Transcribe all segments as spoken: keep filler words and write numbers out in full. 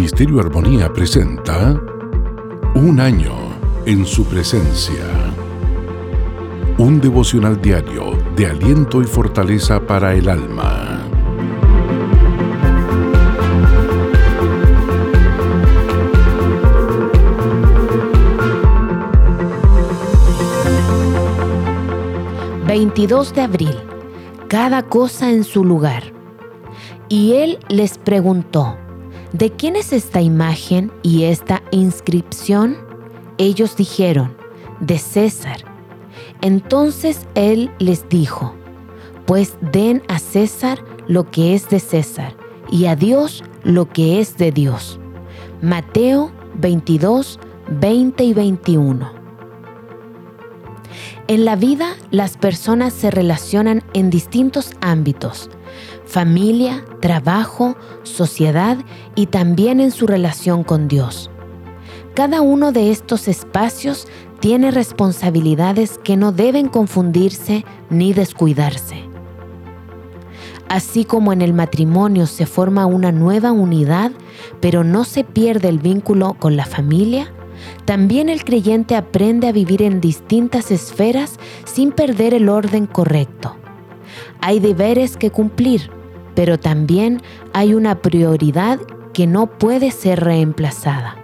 Ministerio Armonía presenta Un año en su presencia. Un devocional diario de aliento y fortaleza para el alma. veintidós de abril. Cada cosa en su lugar. Y él les preguntó: ¿de quién es esta imagen y esta inscripción? Ellos dijeron: de César. Entonces él les dijo: pues den a César lo que es de César, y a Dios lo que es de Dios. Mateo veintidós, veinte y veintiuno. En la vida, las personas se relacionan en distintos ámbitos: familia, trabajo, sociedad y también en su relación con Dios. Cada uno de estos espacios tiene responsabilidades que no deben confundirse ni descuidarse. Así como en el matrimonio se forma una nueva unidad, pero no se pierde el vínculo con la familia, también el creyente aprende a vivir en distintas esferas sin perder el orden correcto. Hay deberes que cumplir, pero también hay una prioridad que no puede ser reemplazada.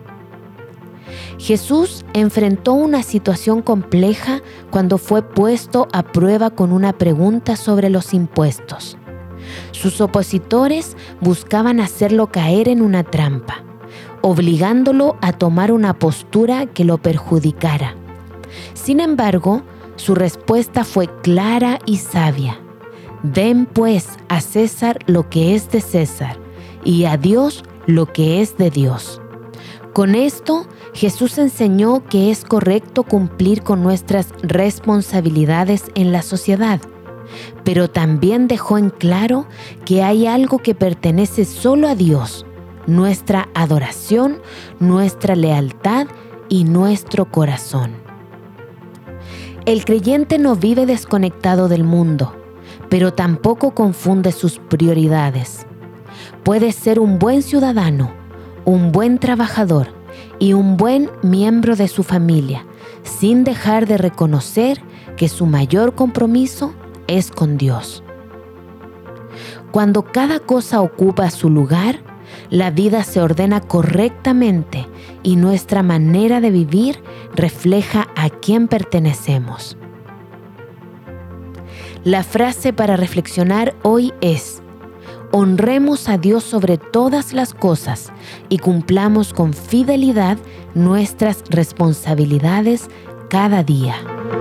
Jesús enfrentó una situación compleja cuando fue puesto a prueba con una pregunta sobre los impuestos. Sus opositores buscaban hacerlo caer en una trampa, obligándolo a tomar una postura que lo perjudicara. Sin embargo, su respuesta fue clara y sabia: den pues a César lo que es de César, y a Dios lo que es de Dios. Con esto, Jesús enseñó que es correcto cumplir con nuestras responsabilidades en la sociedad, pero también dejó en claro que hay algo que pertenece solo a Dios: nuestra adoración, nuestra lealtad y nuestro corazón. El creyente no vive desconectado del mundo, pero tampoco confunde sus prioridades. Puede ser un buen ciudadano, un buen trabajador y un buen miembro de su familia, sin dejar de reconocer que su mayor compromiso es con Dios. Cuando cada cosa ocupa su lugar, la vida se ordena correctamente y nuestra manera de vivir refleja a quién pertenecemos. La frase para reflexionar hoy es: honremos a Dios sobre todas las cosas y cumplamos con fidelidad nuestras responsabilidades cada día.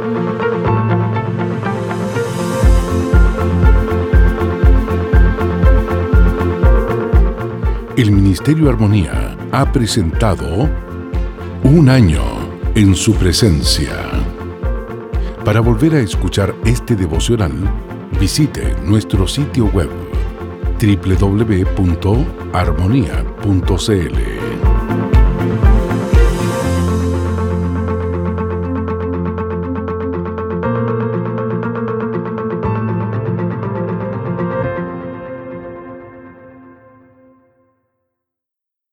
El Ministerio Armonía ha presentado Un año en su presencia. Para volver a escuchar este devocional, visite nuestro sitio web doble u doble u doble u punto armonía punto c l.